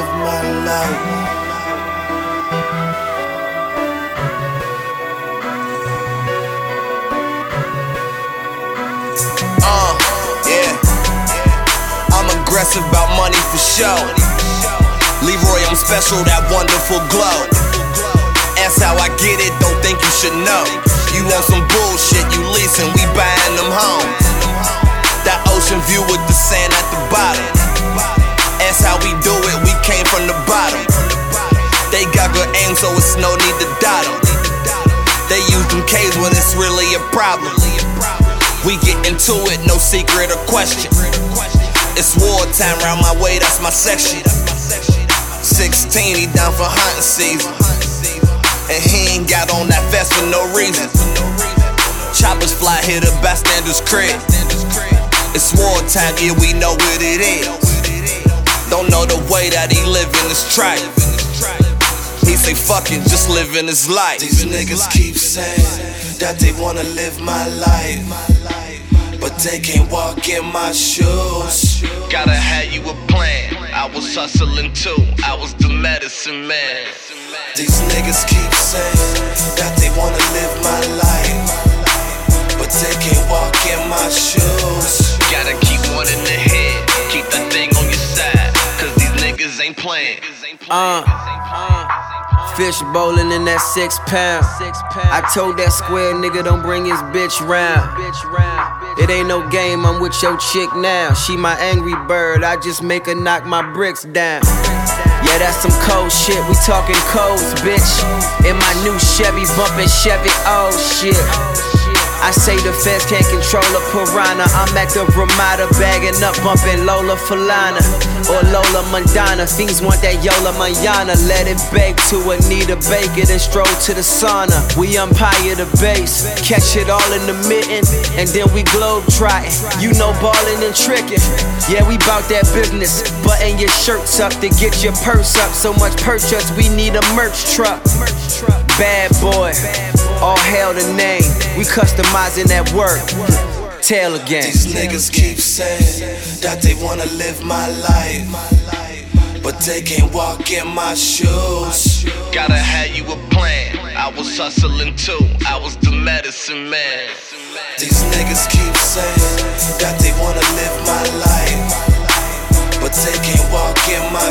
live my life. Yeah. I'm aggressive about money for show. Leroy, I'm special, that wonderful glow. That's how I get it, don't think you should know. You want some bullshit, you leasing, we buying them homes. That ocean view with the sand at the bottom. That's how we do it, we came from the bottom. They got good aim, so it's no need to dot them. They use them K's when it's really a problem. We get into it, no secret or question. It's wartime round my way, that's my section. 16, he down for hunting season. And he ain't got on that vest for no reason. Choppers fly here to bystander's crib. It's wartime, yeah, we know what it is. Don't know the way that he living is tripe. He say fucking just living his life. These niggas keep saying that they wanna live my life, but they can't walk in my shoes. Gotta have you a plan. I was hustling too, I was the medicine man. These niggas keep saying that they wanna live my life, but they can't walk in my shoes. Gotta keep one in the head, keep that thing on your side, cause these niggas ain't playing. Fish bowling in that 6 pound. I told that square nigga don't bring his bitch round. It ain't no game, I'm with your chick now. She my angry bird, I just make her knock my bricks down. Yeah, that's some cold shit, we talking codes, bitch. In my new Chevy, bumpin' Chevy, oh shit. I say the feds can't control a piranha. I'm at the Ramada bagging up, bumping Lola Falana or Lola Mandana. Fiends want that Yola Manana. Let it bake to Anita Baker, then stroll to the sauna. We umpire the base, catch it all in the mitten, and then we globe trotting. You know ballin' and trickin'. Yeah, we bout that business. Button your shirt up to get your purse up. So much purchase, we need a merch truck. Bad boy, all hail the name. We customizing that work. Tail again. These niggas keep saying that they wanna live my life, but they can't walk in my shoes. Gotta have you a plan. I was hustling too, I was the medicine man. These niggas keep saying that they wanna live my life, but they can't walk in my